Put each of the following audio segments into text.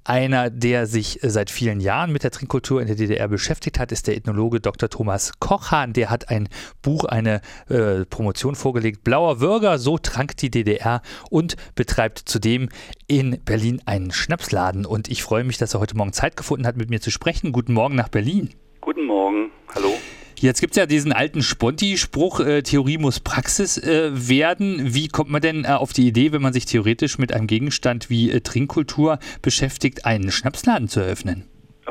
Einer, der sich seit vielen Jahren mit der Trinkkultur in der DDR beschäftigt hat, ist der Ethnologe Dr. Thomas Kochhahn. Der hat ein Buch, eine Promotion vorgelegt, Blauer Würger, so trank die DDR, und betreibt zudem in Berlin einen Schnapsladen. Und ich freue mich, dass er heute Morgen Zeit gefunden hat, mit mir zu sprechen. Guten Morgen nach Berlin. Guten Morgen, hallo. Jetzt gibt es ja diesen alten Sponti-Spruch, Theorie muss Praxis werden. Wie kommt man denn auf die Idee, wenn man sich theoretisch mit einem Gegenstand wie Trinkkultur beschäftigt, einen Schnapsladen zu eröffnen?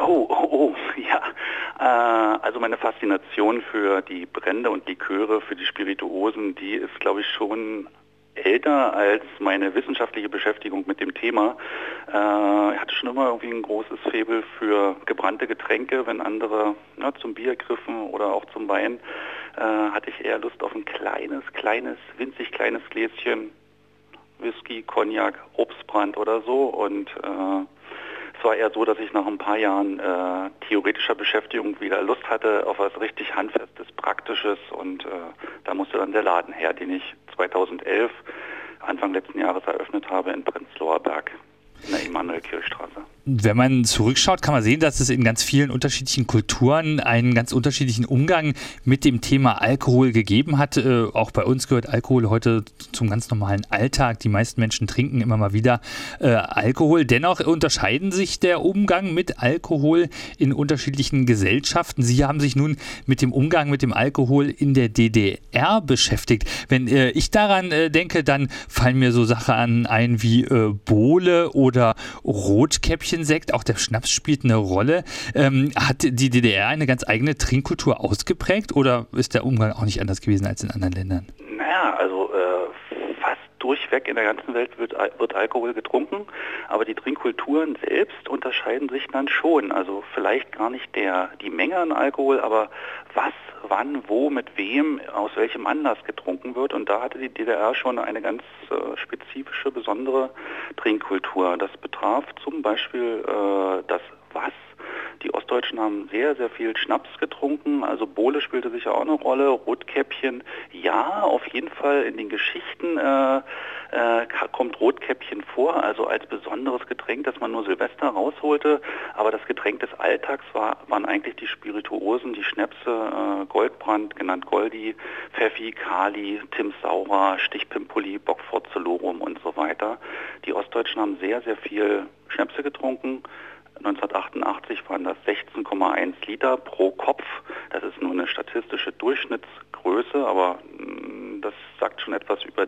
Ja. Also meine Faszination für die Brände und Liköre, für die Spirituosen, die ist, glaube ich, schon älter als meine wissenschaftliche Beschäftigung mit dem Thema. Ich hatte schon immer irgendwie ein großes Faible für gebrannte Getränke. Wenn andere zum Bier griffen oder auch zum Wein, hatte ich eher Lust auf ein winzig kleines Gläschen Whisky, Cognac, Obstbrand oder so. Und es war eher so, dass ich nach ein paar Jahren theoretischer Beschäftigung wieder Lust hatte auf was richtig Handfestes, Praktisches, und da musste dann der Laden her, den ich 2011, Anfang letzten Jahres, eröffnet habe in Prenzlauer Berg in der Emanuel-Kirchstraße. Wenn man zurückschaut, kann man sehen, dass es in ganz vielen unterschiedlichen Kulturen einen ganz unterschiedlichen Umgang mit dem Thema Alkohol gegeben hat. Auch bei uns gehört Alkohol heute zum ganz normalen Alltag. Die meisten Menschen trinken immer mal wieder Alkohol. Dennoch unterscheiden sich der Umgang mit Alkohol in unterschiedlichen Gesellschaften. Sie haben sich nun mit dem Umgang mit dem Alkohol in der DDR beschäftigt. Wenn ich daran denke, dann fallen mir so Sachen ein wie Bowle oder Rotkäppchen. Sekt, auch der Schnaps spielt eine Rolle. Hat die DDR eine ganz eigene Trinkkultur ausgeprägt, oder ist der Umgang auch nicht anders gewesen als in anderen Ländern? Naja, also fast durchweg in der ganzen Welt wird Alkohol getrunken, aber die Trinkkulturen selbst unterscheiden sich dann schon. Also vielleicht gar nicht die Menge an Alkohol, aber was, wann, wo, mit wem, aus welchem Anlass getrunken wird. Und da hatte die DDR schon eine ganz spezifische, besondere Trinkkultur. Das betraf zum Beispiel das Was. Die Ostdeutschen haben sehr, sehr viel Schnaps getrunken, also Bowle spielte sicher auch eine Rolle, Rotkäppchen, ja, auf jeden Fall in den Geschichten kommt Rotkäppchen vor, also als besonderes Getränk, das man nur Silvester rausholte, aber das Getränk des Alltags waren eigentlich die Spirituosen, die Schnäpse, Goldbrand, genannt Goldi, Pfeffi, Kali, Tim Saurer, Stichpimpuli, Bockfort Celorum und so weiter. Die Ostdeutschen haben sehr, sehr viel Schnäpse getrunken. 1988 waren das 16,1 Liter pro Kopf. Das ist nur eine statistische Durchschnittsgröße, aber das sagt schon etwas über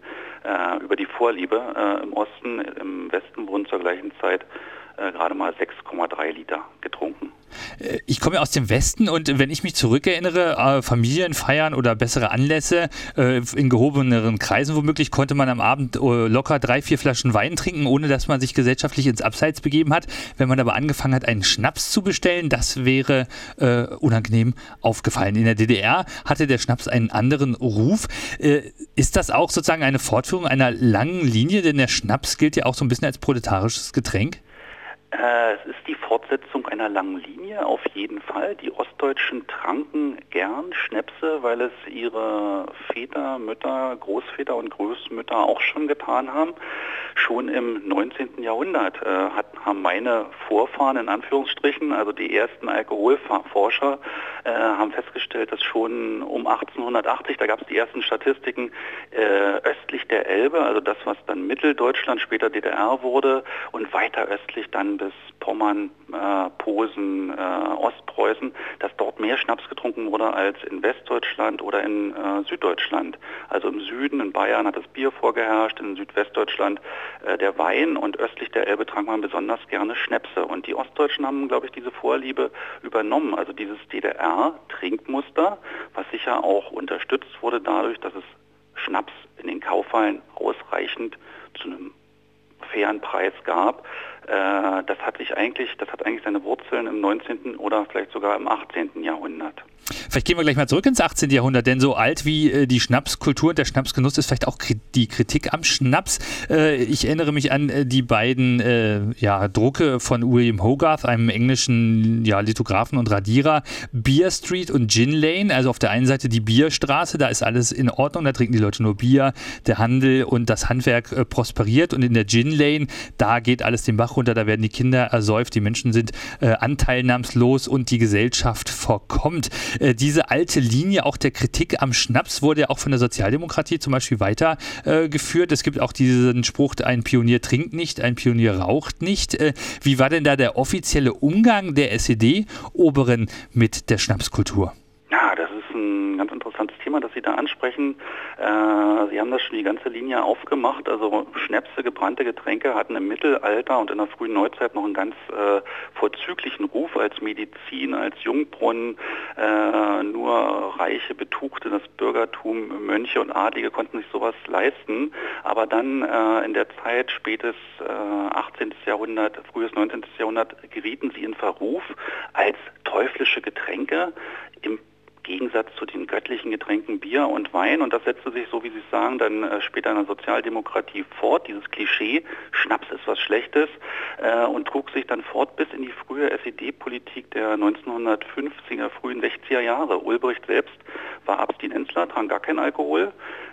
die Vorliebe im Osten. Im Westen wurden zur gleichen Zeit gerade mal 6,3 Liter getrunken. Ich komme ja aus dem Westen, und wenn ich mich zurückerinnere, Familienfeiern oder bessere Anlässe in gehobeneren Kreisen womöglich, konnte man am Abend locker 3-4 Flaschen Wein trinken, ohne dass man sich gesellschaftlich ins Abseits begeben hat. Wenn man aber angefangen hat, einen Schnaps zu bestellen, das wäre unangenehm aufgefallen. In der DDR hatte der Schnaps einen anderen Ruf. Ist das auch sozusagen eine Fortführung einer langen Linie? Denn der Schnaps gilt ja auch so ein bisschen als proletarisches Getränk. Es ist die Fortsetzung einer langen Linie, auf jeden Fall. Die Ostdeutschen tranken gern Schnäpse, weil es ihre Väter, Mütter, Großväter und Großmütter auch schon getan haben. Schon im 19. Jahrhundert haben meine Vorfahren, in Anführungsstrichen, also die ersten Alkoholforscher, haben festgestellt, dass schon um 1880, da gab es die ersten Statistiken, östlich der Elbe, also das, was dann Mitteldeutschland, später DDR wurde, und weiter östlich dann bis Pommern, Posen, Ostpreußen, dass dort mehr Schnaps getrunken wurde als in Westdeutschland oder in Süddeutschland. Also im Süden, in Bayern hat das Bier vorgeherrscht, in Südwestdeutschland der Wein, und östlich der Elbe trank man besonders gerne Schnäpse. Und die Ostdeutschen haben, glaube ich, diese Vorliebe übernommen. Also dieses DDR-Trinkmuster, was sicher auch unterstützt wurde dadurch, dass es Schnaps in den Kaufhallen ausreichend zu einem fairen Preis gab. Das hat eigentlich seine Wurzeln im 19. oder vielleicht sogar im 18. Jahrhundert. Vielleicht gehen wir gleich mal zurück ins 18. Jahrhundert, denn so alt wie die Schnapskultur und der Schnapsgenuss ist vielleicht auch die Kritik am Schnaps. Ich erinnere mich an die beiden Drucke von William Hogarth, einem englischen Lithografen und Radierer, Beer Street und Gin Lane. Also auf der einen Seite die Bierstraße, da ist alles in Ordnung, da trinken die Leute nur Bier, der Handel und das Handwerk prosperiert, und in der Gin Lane, da geht alles den Bach runter, da werden die Kinder ersäuft, die Menschen sind anteilnahmslos und die Gesellschaft verkommt. Diese alte Linie auch der Kritik am Schnaps wurde ja auch von der Sozialdemokratie zum Beispiel weitergeführt. Es gibt auch diesen Spruch, ein Pionier trinkt nicht, ein Pionier raucht nicht. Wie war denn da der offizielle Umgang der SED-Oberen mit der Schnapskultur? Ja, das ist ein ganz interessantes Thema, das Sie da ansprechen. Sie haben das schon die ganze Linie aufgemacht. Also Schnäpse, gebrannte Getränke hatten im Mittelalter und in der frühen Neuzeit noch einen ganz vorzüglichen Ruf als Medizin, als Jungbrunnen. Nur Reiche, Betuchte, das Bürgertum, Mönche und Adlige konnten sich sowas leisten. Aber dann in der Zeit, spätes 18. Jahrhundert, frühes 19. Jahrhundert, gerieten sie in Verruf als teuflische Getränke im Gegensatz zu den göttlichen Getränken Bier und Wein. Und das setzte sich, so wie Sie es sagen, dann später in der Sozialdemokratie fort. Dieses Klischee, Schnaps ist was Schlechtes, und trug sich dann fort bis in die frühe SED-Politik der 1950er, frühen 60er Jahre. Ulbricht selbst war Abstinenzler, trank gar keinen Alkohol,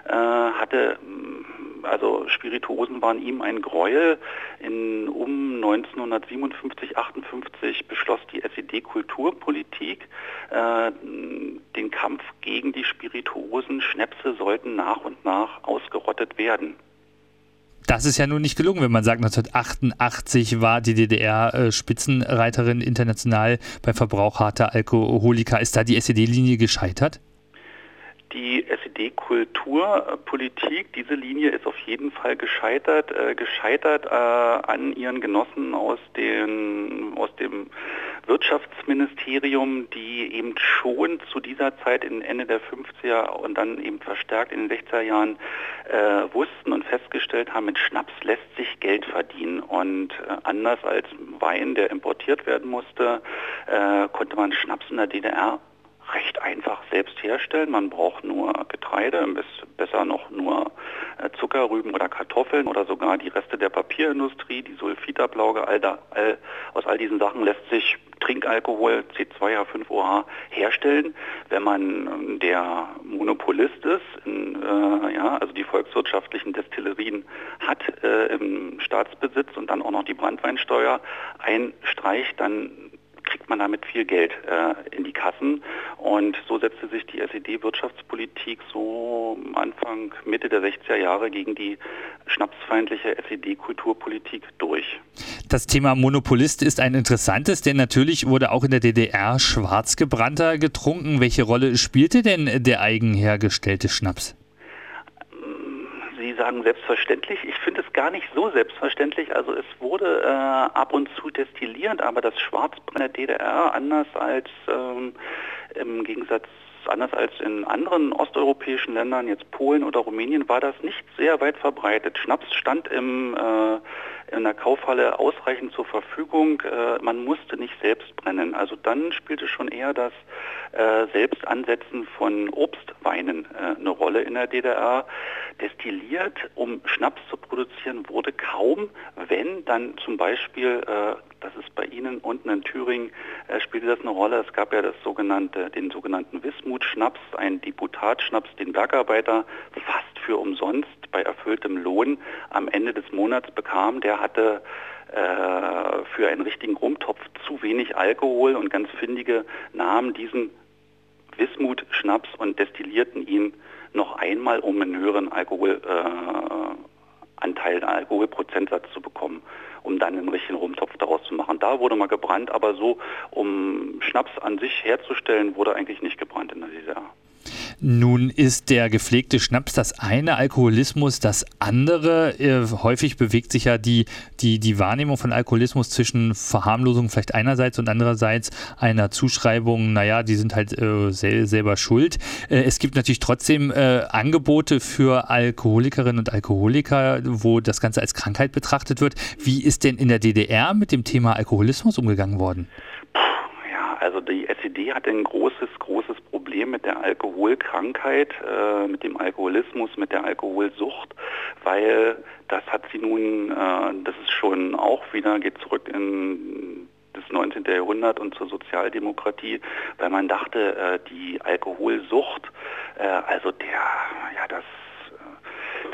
also Spirituosen waren ihm ein Gräuel. Um 1957, 58 beschloss die SED-Kulturpolitik den Kampf gegen die Spirituosen. Schnäpse sollten nach und nach ausgerottet werden. Das ist ja nun nicht gelungen, wenn man sagt, 1988 war die DDR Spitzenreiterin international beim Verbrauch harter Alkoholiker. Ist da die SED-Linie gescheitert? Die SED-Kulturpolitik, diese Linie ist auf jeden Fall gescheitert an ihren Genossen aus dem Wirtschaftsministerium, die eben schon zu dieser Zeit in Ende der 50er und dann eben verstärkt in den 60er Jahren wussten und festgestellt haben, mit Schnaps lässt sich Geld verdienen. Und anders als Wein, der importiert werden musste, konnte man Schnaps in der DDR recht einfach selbst herstellen. Man braucht nur Getreide, besser noch nur Zucker, Rüben oder Kartoffeln oder sogar die Reste der Papierindustrie, die Sulfitablauge. Aus all diesen Sachen lässt sich Trinkalkohol, C2H5OH, herstellen. Wenn man der Monopolist ist, also die volkswirtschaftlichen Destillerien hat im Staatsbesitz und dann auch noch die Branntweinsteuer einstreicht, dann kriegt man damit viel Geld in die Kassen. Und so setzte sich die SED-Wirtschaftspolitik so Anfang, Mitte der 60er Jahre gegen die schnapsfeindliche SED-Kulturpolitik durch. Das Thema Monopolist ist ein interessantes, denn natürlich wurde auch in der DDR schwarzgebrannter getrunken. Welche Rolle spielte denn der eigenhergestellte Schnaps? Sie sagen selbstverständlich. Ich finde es gar nicht so selbstverständlich. Also es wurde ab und zu destilliert, aber das Schwarzbrennen der DDR, anders als in anderen osteuropäischen Ländern, jetzt Polen oder Rumänien, war das nicht sehr weit verbreitet. Schnaps stand in der Kaufhalle ausreichend zur Verfügung. Man musste nicht selbst brennen. Also dann spielte schon eher das Selbstansetzen von Obstweinen eine Rolle in der DDR. Destilliert, um Schnaps zu produzieren, wurde kaum, wenn dann zum Beispiel, das ist bei Ihnen unten in Thüringen, spielte das eine Rolle. Es gab ja den sogenannten Wismut-Schnaps, einen Deputatschnaps, den Bergarbeiter fast für umsonst bei erfülltem Lohn am Ende des Monats bekam. Der hatte für einen richtigen Rumtopf zu wenig Alkohol und ganz findige nahmen diesen Wismut-Schnaps und destillierten ihn noch einmal, um einen höheren Alkoholprozentsatz zu bekommen, um dann einen richtigen Rumtopf daraus zu machen. Da wurde mal gebrannt, aber so, um Schnaps an sich herzustellen, wurde eigentlich nicht gebrannt in der DDR. Nun ist der gepflegte Schnaps das eine, Alkoholismus das andere. Häufig bewegt sich ja die Wahrnehmung von Alkoholismus zwischen Verharmlosung vielleicht einerseits und andererseits einer Zuschreibung, die sind halt selber schuld. Es gibt natürlich trotzdem Angebote für Alkoholikerinnen und Alkoholiker, wo das Ganze als Krankheit betrachtet wird. Wie ist denn in der DDR mit dem Thema Alkoholismus umgegangen worden? Also die SED hatte ein großes Problem mit der Alkoholkrankheit, mit dem Alkoholismus, mit der Alkoholsucht, weil das hat sie nun, das ist schon auch wieder, geht zurück in das 19. Jahrhundert und zur Sozialdemokratie, weil man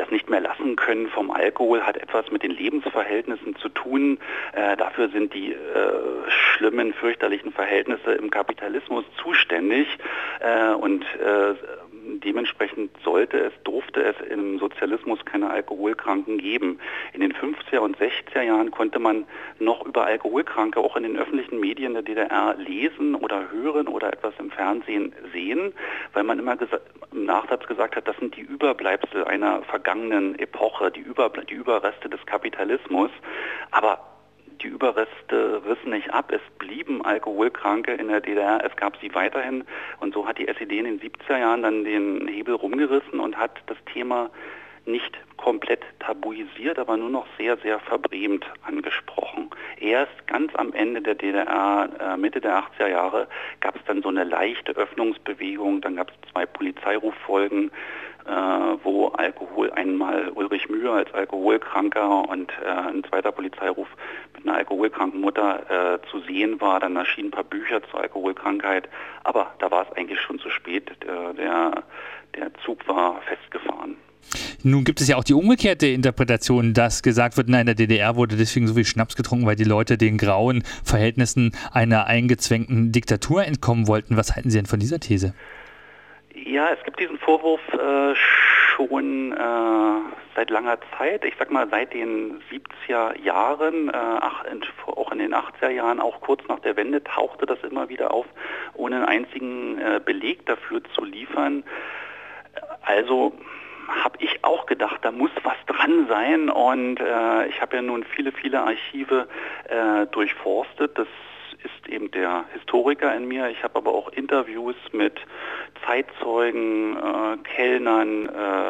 das nicht mehr lassen können vom Alkohol hat etwas mit den Lebensverhältnissen zu tun. Dafür sind die schlimmen, fürchterlichen Verhältnisse im Kapitalismus zuständig und dementsprechend durfte es im Sozialismus keine Alkoholkranken geben. In den 50er und 60er Jahren konnte man noch über Alkoholkranke auch in den öffentlichen Medien der DDR lesen oder hören oder etwas im Fernsehen sehen, weil man immer im Nachsatz gesagt hat, das sind die Überbleibsel einer vergangenen Epoche, die Überreste des Kapitalismus. Aber die Überreste rissen nicht ab, es blieben Alkoholkranke in der DDR, es gab sie weiterhin und so hat die SED in den 70er Jahren dann den Hebel rumgerissen und hat das Thema nicht komplett tabuisiert, aber nur noch sehr, sehr verbrämt angesprochen. Erst ganz am Ende der DDR, Mitte der 80er Jahre, gab es dann so eine leichte Öffnungsbewegung, dann gab es 2 Polizeiruffolgen, wo Alkohol einmal Ulrich Mühe als Alkoholkranker und ein zweiter Polizeiruf mit einer alkoholkranken Mutter zu sehen war. Dann erschienen ein paar Bücher zur Alkoholkrankheit, aber da war es eigentlich schon zu spät. Der Zug war festgefahren. Nun gibt es ja auch die umgekehrte Interpretation, dass gesagt wird, in der DDR wurde deswegen so viel Schnaps getrunken, weil die Leute den grauen Verhältnissen einer eingezwängten Diktatur entkommen wollten. Was halten Sie denn von dieser These? Ja, es gibt diesen Vorwurf schon seit langer Zeit. Ich sag mal seit den 70er Jahren, auch in den 80er Jahren, auch kurz nach der Wende tauchte das immer wieder auf, ohne einen einzigen Beleg dafür zu liefern. Also habe ich auch gedacht, da muss was dran sein und ich habe ja nun viele Archive durchforstet. Das ist eben der Historiker in mir. Ich habe aber auch Interviews mit Zeitzeugen, Kellnern,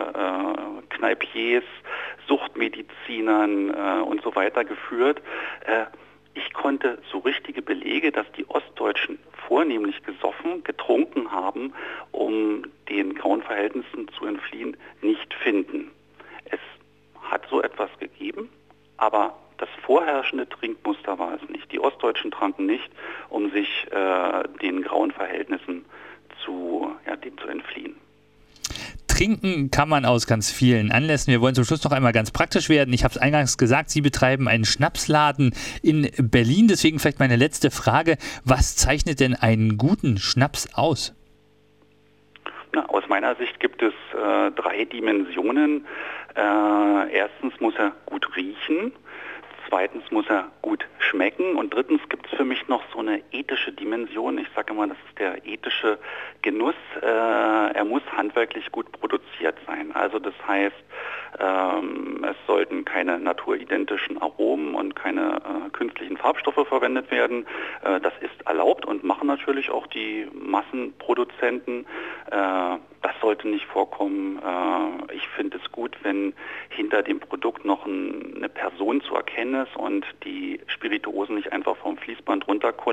Kneipiers, Suchtmedizinern und so weiter geführt. Ich konnte so richtige Belege, dass die Ostdeutschen vornehmlich getrunken haben, um den grauen Verhältnissen zu entfliehen, nicht finden. Es hat so etwas gegeben, aber das vorherrschende Trinkmuster war es nicht. Die Ostdeutschen tranken nicht, um sich den grauen Verhältnissen zu entfliehen. Trinken kann man aus ganz vielen Anlässen. Wir wollen zum Schluss noch einmal ganz praktisch werden. Ich habe es eingangs gesagt, Sie betreiben einen Schnapsladen in Berlin. Deswegen vielleicht meine letzte Frage. Was zeichnet denn einen guten Schnaps aus? Aus meiner Sicht gibt es 3 Dimensionen. Erstens muss er gut riechen. Zweitens muss er gut schmecken und drittens gibt es für mich noch so eine ethische Dimension. Ich sage immer, das ist der ethische Genuss. Er muss handwerklich gut produziert sein. Also das heißt, es sollten keine naturidenttischen Aromen und keine künstlichen Farbstoffe verwendet werden. Das ist erlaubt und machen natürlich auch die Massenproduzenten. Das sollte nicht vorkommen. Ich finde es gut, wenn hinter dem Produkt noch eine Person zu erkennen ist und die Spirituosen nicht einfach vom Fließband runterkullern.